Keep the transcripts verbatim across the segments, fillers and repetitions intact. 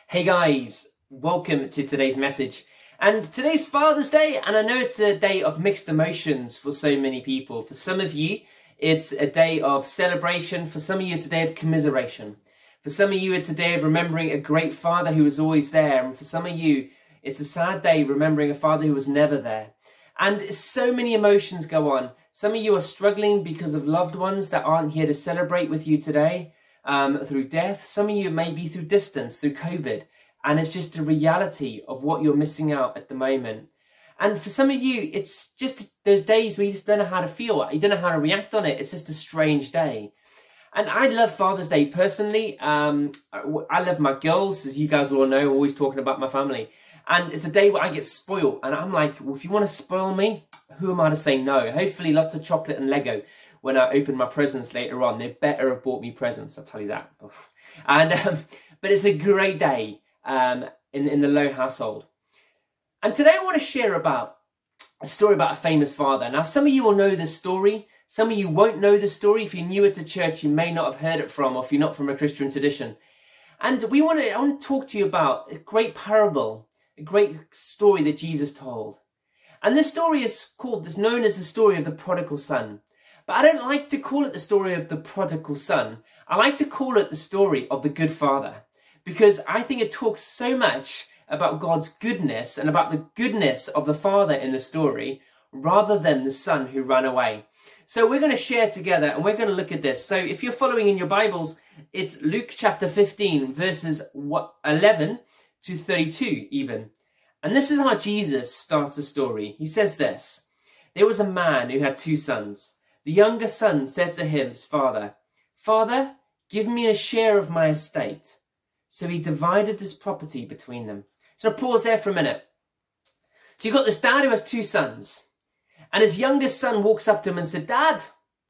Hey guys, welcome to today's message. And today's Father's Day, and I know it's a day of mixed emotions for so many people. For some of you, it's a day of celebration. For some of you, it's a day of commiseration. For some of you, it's a day of remembering a great father who was always there. And for some of you, it's a sad day remembering a father who was never there. And so many emotions go on. Some of you are struggling because of loved ones that aren't here to celebrate with you today. Um, through death, some of you may be through distance, through COVID, and it's just a reality of what you're missing out at the moment. And for some of you, it's just those days where you just don't know how to feel, you don't know how to react on it. It's just a strange day. And I love Father's Day personally. Um, I love my girls, as you guys all know, always talking about my family. And it's a day where I get spoiled, and I'm like, well, if you want to spoil me, who am I to say no? Hopefully lots of chocolate and Lego when I open my presents later on. They better have bought me presents, I'll tell you that. And um, But it's a great day um, in, in the Lowe household. And today I want to share about a story about a famous father. Now, some of you will know this story. Some of you won't know the story. If you're newer to church, you may not have heard it from, or if you're not from a Christian tradition. And we want to, I want to talk to you about a great parable, a great story that Jesus told. And this story is called, it's known as the story of the prodigal son. But I don't like to call it the story of the prodigal son. I like to call it the story of the good father, because I think it talks so much about God's goodness and about the goodness of the father in the story, rather than the son who ran away. So we're going to share together and we're going to look at this. So if you're following in your Bibles, it's Luke chapter fifteen, verses eleven to thirty-two even. And this is how Jesus starts the story. He says this: there was a man who had two sons. The younger son said to his father, "Father, give me a share of my estate." So he divided his property between them. So I'll pause there for a minute. So you've got this dad who has two sons. And his youngest son walks up to him and said, "Dad,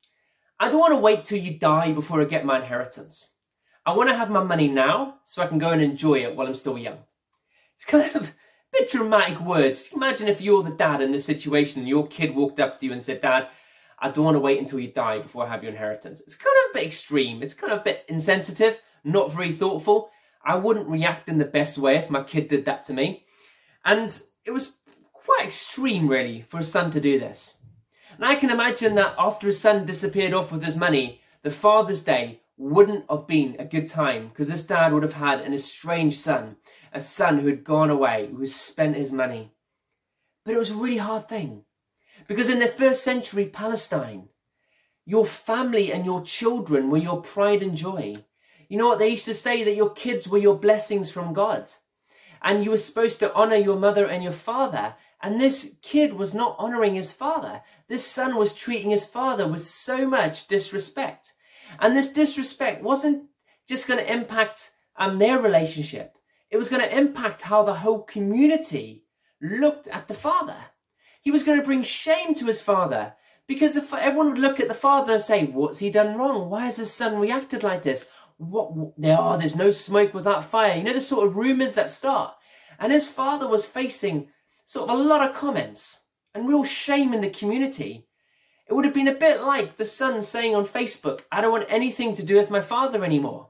I don't want to wait till you die before I get my inheritance. I want to have my money now so I can go and enjoy it while I'm still young." It's kind of a bit dramatic words. Imagine if you're the dad in this situation and your kid walked up to you and said, "Dad, I don't want to wait until you die before I have your inheritance." It's kind of a bit extreme. It's kind of a bit insensitive, not very thoughtful. I wouldn't react in the best way if my kid did that to me. And it was quite extreme, really, for a son to do this. And I can imagine that after his son disappeared off with his money, the Father's Day wouldn't have been a good time, because this dad would have had an estranged son, a son who had gone away, who had spent his money. But it was a really hard thing. Because in the first century Palestine, your family and your children were your pride and joy. You know what they used to say? That your kids were your blessings from God. And you were supposed to honor your mother and your father. And this kid was not honoring his father. This son was treating his father with so much disrespect. And this disrespect wasn't just going to impact um, their relationship. It was going to impact how the whole community looked at the father. He was going to bring shame to his father, because if everyone would look at the father and say, "What's he done wrong? Why has his son reacted like this? What, what there are, there's no smoke without fire." You know, the sort of rumors that start. And his father was facing sort of a lot of comments and real shame in the community. It would have been a bit like the son saying on Facebook, "I don't want anything to do with my father anymore."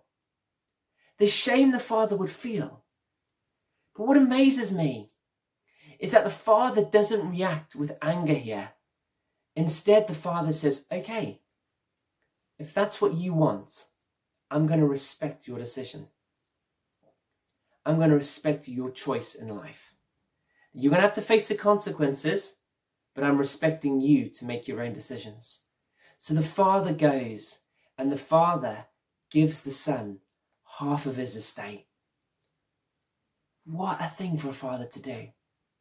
The shame the father would feel. But what amazes me is that the father doesn't react with anger here. Instead, the father says, "Okay, if that's what you want, I'm going to respect your decision. I'm going to respect your choice in life. You're going to have to face the consequences, but I'm respecting you to make your own decisions." So the father goes, and the father gives the son half of his estate. What a thing for a father to do.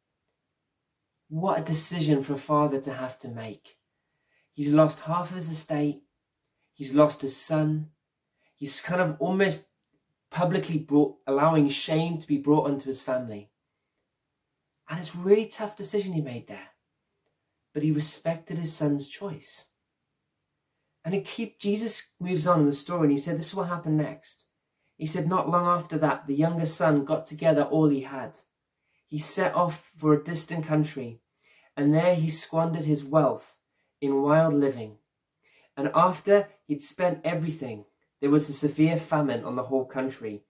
What a decision for a father to have to make. He's lost half of his estate. He's lost his son. He's kind of almost publicly brought, allowing shame to be brought onto his family. And it's a really tough decision he made there. But he respected his son's choice. And it keep, Jesus moves on in the story, and he said, this is what happened next. He said, not long after that, the younger son got together all he had. He set off for a distant country, and there he squandered his wealth in wild living. And after he'd spent everything, there was a severe famine on the whole country,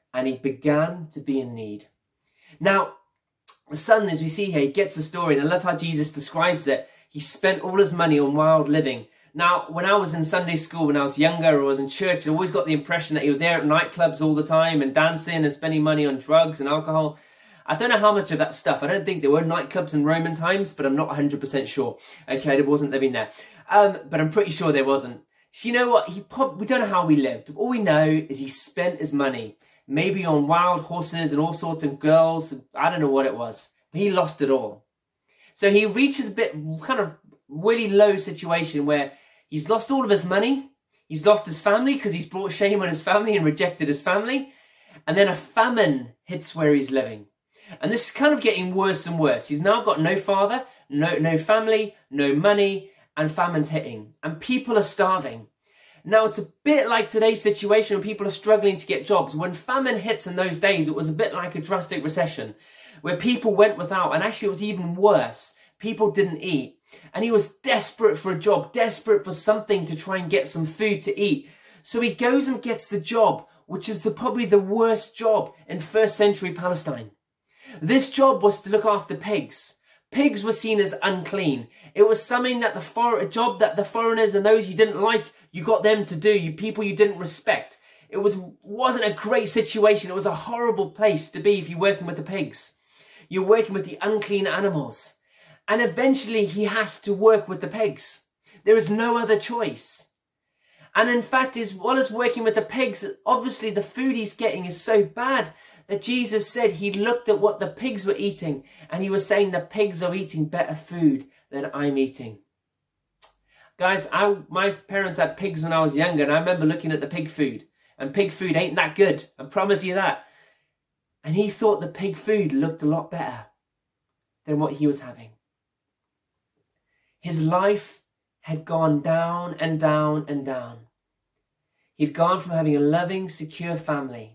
and he began to be in need. Now, the son, as we see here, he gets the story, and I love how Jesus describes it. He spent all his money on wild living. Now, when I was in Sunday school, when I was younger or was in church, I always got the impression that he was there at nightclubs all the time and dancing and spending money on drugs and alcohol. I don't know how much of that stuff. I don't think there were nightclubs in Roman times, but I'm not one hundred percent sure. Okay, I wasn't living there. Um, but I'm pretty sure there wasn't. So you know what? He probably, we don't know how he lived. All we know is he spent his money, maybe on wild horses and all sorts of girls. I don't know what it was, but he lost it all. So he reaches a bit kind of really low situation where he's lost all of his money. He's lost his family because he's brought shame on his family and rejected his family. And then a famine hits where he's living. And this is kind of getting worse and worse. He's now got no father, no, no family, no money, and famine's hitting. And people are starving. Now, it's a bit like today's situation when people are struggling to get jobs. When famine hits in those days, it was a bit like a drastic recession where people went without. And actually, it was even worse. People didn't eat. And he was desperate for a job, desperate for something to try and get some food to eat. So he goes and gets the job, which is the, probably the worst job in first century Palestine. This job was to look after pigs. Pigs were seen as unclean. It was something that the for a job that the foreigners and those you didn't like, you got them to do. You people you didn't respect. It was wasn't a great situation. It was a horrible place to be if you're working with the pigs. You're working with the unclean animals. And eventually he has to work with the pigs. There is no other choice. And in fact, as well as working with the pigs, obviously the food he's getting is so bad that Jesus said he looked at what the pigs were eating and he was saying the pigs are eating better food than I'm eating. Guys, I, my parents had pigs when I was younger, and I remember looking at the pig food, and pig food ain't that good, I promise you that. And he thought the pig food looked a lot better than what he was having. His life had gone down and down and down. He'd gone from having a loving, secure family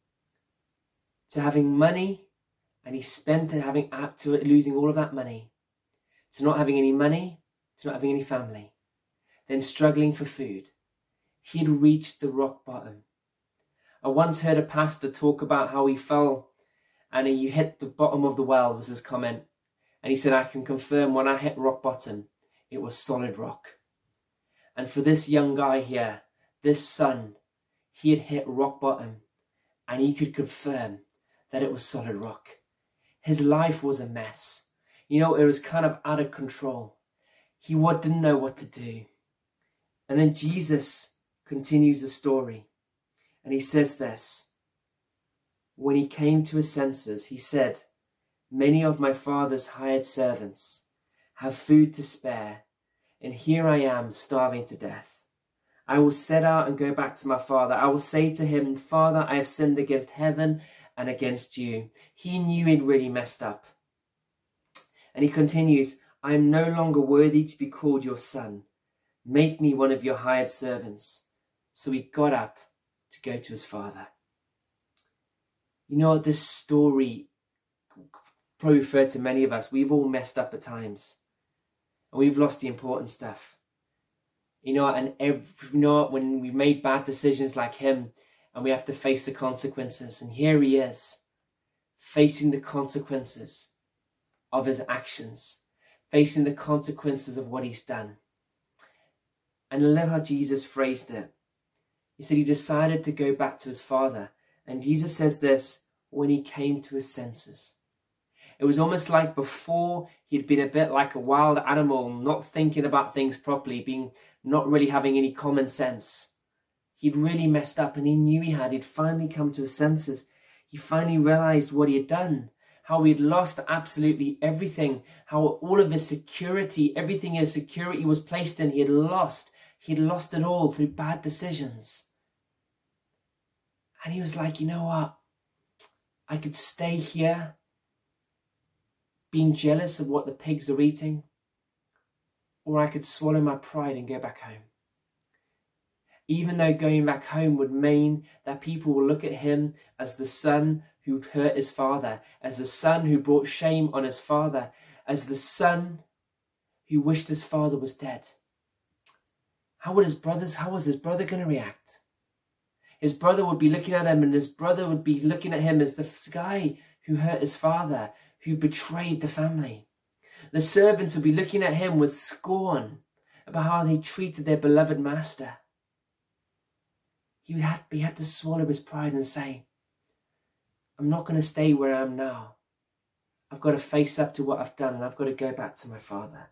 to having money, and he spent it having up to it, losing all of that money, to not having any money, to not having any family, then struggling for food. He'd reached the rock bottom. I once heard a pastor talk about how he fell and he hit the bottom of the well, was his comment. And he said, I can confirm when I hit rock bottom, it was solid rock. And for this young guy here, this son, he had hit rock bottom, and he could confirm that it was solid rock. His life was a mess. You know, it was kind of out of control. He what didn't know what to do. And then Jesus continues the story, and he says this. When he came to his senses, he said, many of my father's hired servants have food to spare, and here I am starving to death. I will set out and go back to my father. I will say to him, Father, I have sinned against heaven and against you. He knew he'd really messed up. And he continues, I am no longer worthy to be called your son. Make me one of your hired servants. So he got up to go to his father. You know what, this story probably referred to many of us. We've all messed up at times. And we've lost the important stuff. You know, and every, you know, when we've made bad decisions like him, and we have to face the consequences. And here he is, facing the consequences of his actions, facing the consequences of what he's done. And I love how Jesus phrased it. He said he decided to go back to his father. And Jesus says this, when he came to his senses. It was almost like before he'd been a bit like a wild animal, not thinking about things properly, being not really having any common sense. He'd really messed up, and he knew he had. He'd finally come to his senses. He finally realized what he had done, how he'd lost absolutely everything, how all of his security, everything his security was placed in, he had lost. He'd lost it all through bad decisions. And he was like, you know what? I could stay here being jealous of what the pigs are eating, or I could swallow my pride and go back home. Even though going back home would mean that people will look at him as the son who hurt his father, as the son who brought shame on his father, as the son who wished his father was dead. How would his brothers, how was his brother going to react? His brother would be looking at him, and his brother would be looking at him as the guy who hurt his father, who betrayed the family. The servants would be looking at him with scorn about how they treated their beloved master. He had, he had to swallow his pride and say, I'm not going to stay where I am now. I've got to face up to what I've done, and I've got to go back to my father.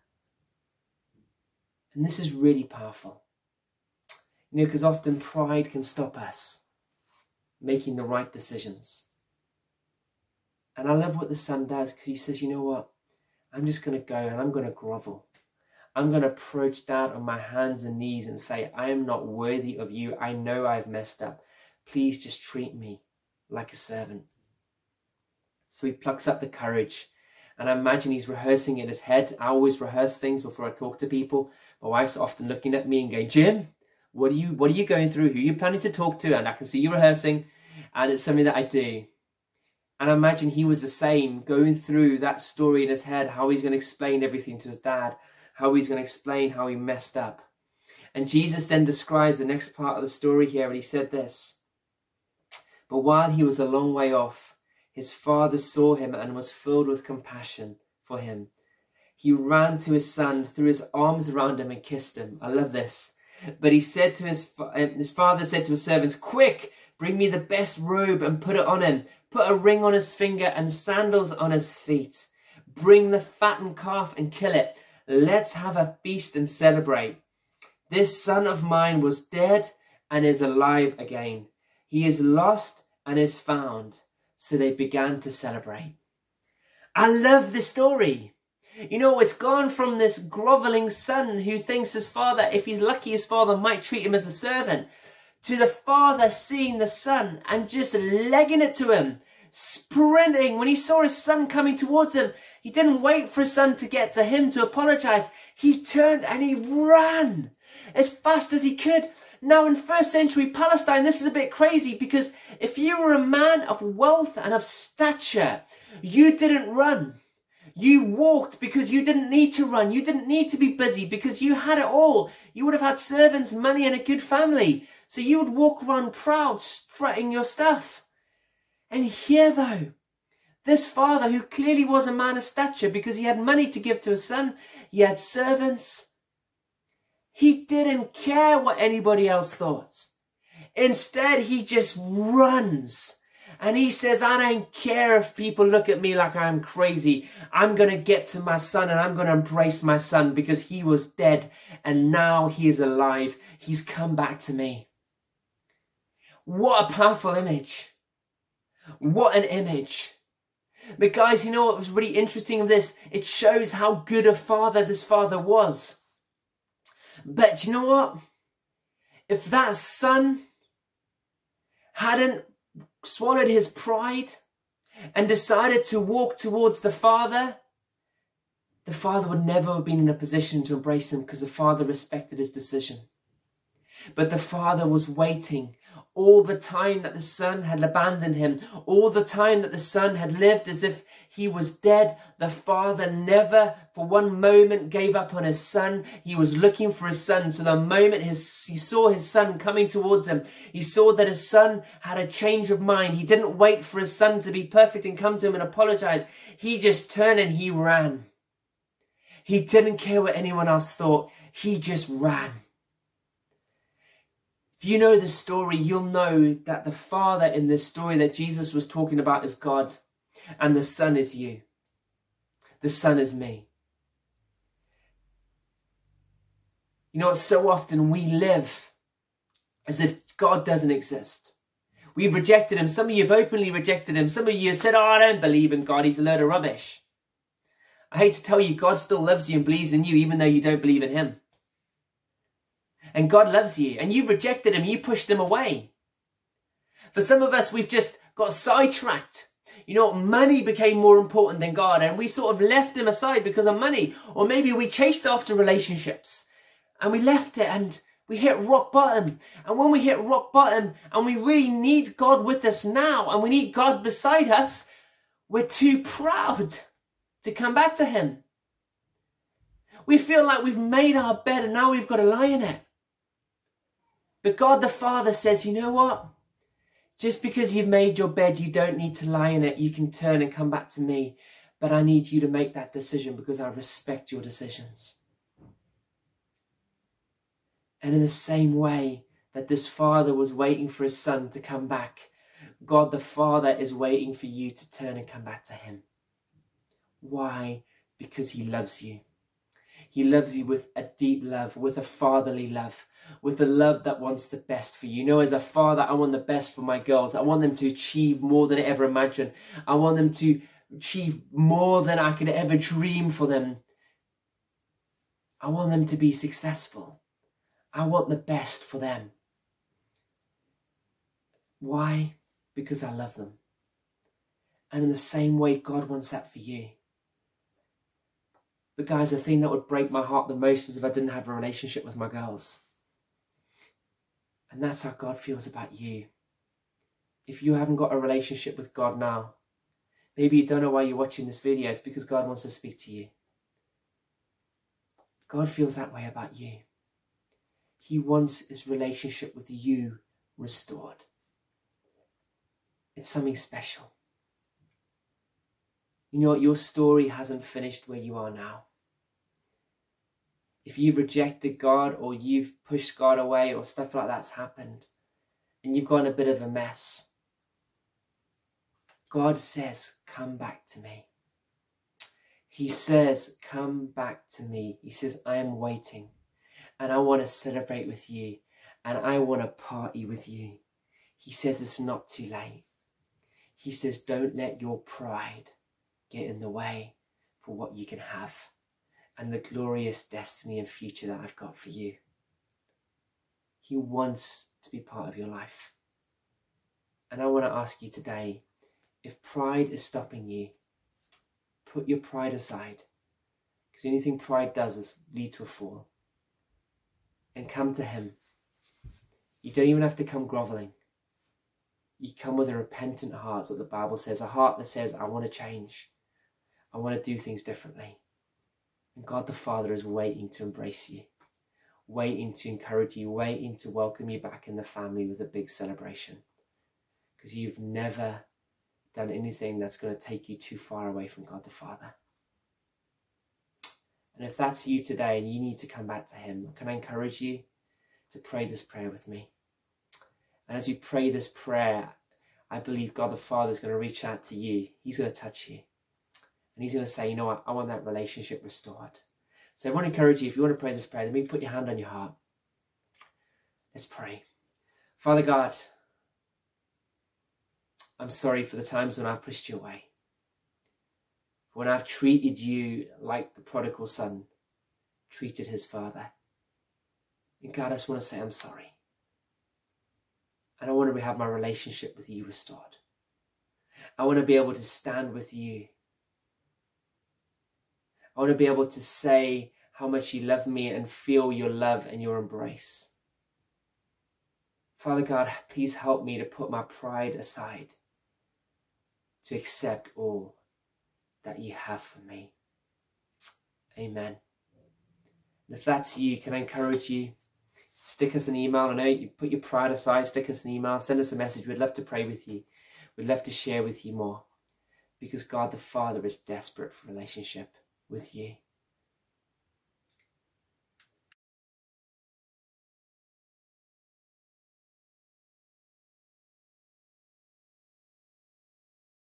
And this is really powerful. You know, because often pride can stop us making the right decisions. And I love what the son does, because he says, you know what? I'm just going to go and I'm going to grovel. I'm going to approach Dad on my hands and knees and say, I am not worthy of you. I know I've messed up. Please just treat me like a servant. So he plucks up the courage. And I imagine he's rehearsing in his head. I always rehearse things before I talk to people. My wife's often looking at me and going, Jim, what are you, what are you going through? Who are you planning to talk to? And I can see you rehearsing. And it's something that I do. And I imagine he was the same, going through that story in his head, how he's going to explain everything to his dad, how he's going to explain how he messed up. And Jesus then describes the next part of the story here, and he said this, but while he was a long way off, his father saw him and was filled with compassion for him. He ran to his son, threw his arms around him and kissed him. I love this. But he said to his, his father said to his servants, quick, bring me the best robe and put it on him. Put a ring on his finger and sandals on his feet. Bring the fattened calf and kill it. Let's have a feast and celebrate. This son of mine was dead and is alive again. He is lost and is found. So they began to celebrate. I love this story. You know, it's gone from this groveling son who thinks his father, if he's lucky, his father might treat him as a servant, to the father seeing the son and just legging it to him, sprinting. When he saw his son coming towards him, he didn't wait for his son to get to him to apologize. He turned and he ran as fast as he could. Now in first century Palestine, this is a bit crazy, because if you were a man of wealth and of stature, you didn't run. You walked because you didn't need to run. You didn't need to be busy because you had it all. You would have had servants, money, and a good family. So you would walk around proud, strutting your stuff. And here though, this father, who clearly was a man of stature because he had money to give to his son, he had servants, he didn't care what anybody else thought. Instead, he just runs. And he says, I don't care if people look at me like I'm crazy. I'm going to get to my son and I'm going to embrace my son because he was dead and now he is alive. He's come back to me. What a powerful image. What an image. But guys, you know what was really interesting of this? It shows how good a father this father was. But you know what? If that son hadn't swallowed his pride and decided to walk towards the father, the father would never have been in a position to embrace him because the father respected his decision. But the father was waiting all the time that the son had abandoned him, all the time that the son had lived as if he was dead. The father never for one moment gave up on his son. He was looking for his son. So the moment his, he saw his son coming towards him, he saw that his son had a change of mind. He didn't wait for his son to be perfect and come to him and apologize. He just turned and he ran. He didn't care what anyone else thought. He just ran. If you know the story, you'll know that the father in this story that Jesus was talking about is God, and the son is you. The son is me. You know, so often we live as if God doesn't exist. We've rejected him. Some of you have openly rejected him. Some of you have said, oh, I don't believe in God. He's a load of rubbish. I hate to tell you, God still loves you and believes in you, even though you don't believe in him. And God loves you, and you've rejected him, you pushed him away. For some of us, we've just got sidetracked. You know, money became more important than God, and we sort of left him aside because of money. Or maybe we chased after relationships, and we left it, and we hit rock bottom. And when we hit rock bottom, and we really need God with us now, and we need God beside us, we're too proud to come back to him. We feel like we've made our bed, and now we've got to lie in it. But God the Father says, you know what? Just because you've made your bed, you don't need to lie in it. You can turn and come back to me. But I need you to make that decision because I respect your decisions. And in the same way that this father was waiting for his son to come back, God the Father is waiting for you to turn and come back to him. Why? Because he loves you. He loves you with a deep love, with a fatherly love, with a love that wants the best for you. You know, as a father, I want the best for my girls. I want them to achieve more than I ever imagined. I want them to achieve more than I could ever dream for them. I want them to be successful. I want the best for them. Why? Because I love them. And in the same way, God wants that for you. But guys, the thing that would break my heart the most is if I didn't have a relationship with my girls. And that's how God feels about you. If you haven't got a relationship with God now, maybe you don't know why you're watching this video. It's because God wants to speak to you. God feels that way about you. He wants his relationship with you restored. It's something special. You know what? Your story hasn't finished where you are now. If you've rejected God or you've pushed God away or stuff like that's happened and you've got in a bit of a mess, God says, come back to me. He says, come back to me. He says, I am waiting and I want to celebrate with you and I want to party with you. He says it's not too late. He says, don't let your pride get in the way for what you can have and the glorious destiny and future that I've got for you. He wants to be part of your life. And I want to ask you today, if pride is stopping you, put your pride aside, because anything pride does is lead to a fall. And come to him. You don't even have to come groveling. You come with a repentant heart, what the Bible says, a heart that says, I want to change. I want to do things differently. And God the Father is waiting to embrace you, waiting to encourage you, waiting to welcome you back in the family with a big celebration. Because you've never done anything that's going to take you too far away from God the Father. And if that's you today and you need to come back to him, can I encourage you to pray this prayer with me? And as we pray this prayer, I believe God the Father is going to reach out to you. He's going to touch you. And he's going to say, you know what, I want that relationship restored. So I want to encourage you, if you want to pray this prayer, let me put your hand on your heart. Let's pray. Father God, I'm sorry for the times when I've pushed you away. When I've treated you like the prodigal son treated his father. And God, I just want to say I'm sorry. And I want to have my relationship with you restored. I want to be able to stand with you. I want to be able to say how much you love me and feel your love and your embrace. Father God, please help me to put my pride aside, to accept all that you have for me. Amen. And if that's you, can I encourage you? Stick us an email. I know you put your pride aside, stick us an email, send us a message. We'd love to pray with you. We'd love to share with you more. Because God the Father is desperate for relationship with you.